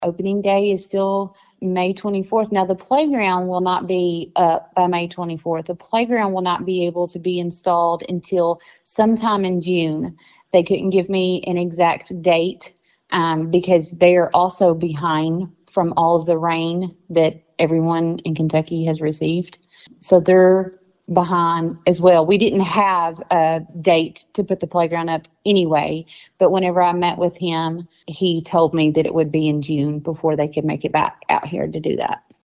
Opening day is still May 24th. Now, the playground will not be up by May 24th. The playground will not be able to be installed until sometime in June. They couldn't give me an exact date because they are also behind from all of the rain that everyone in Kentucky has received. So they're behind as well. We didn't have a date to put the playground up anyway, but whenever I met with him, he told me that it would be in June before they could make it back out here to do that.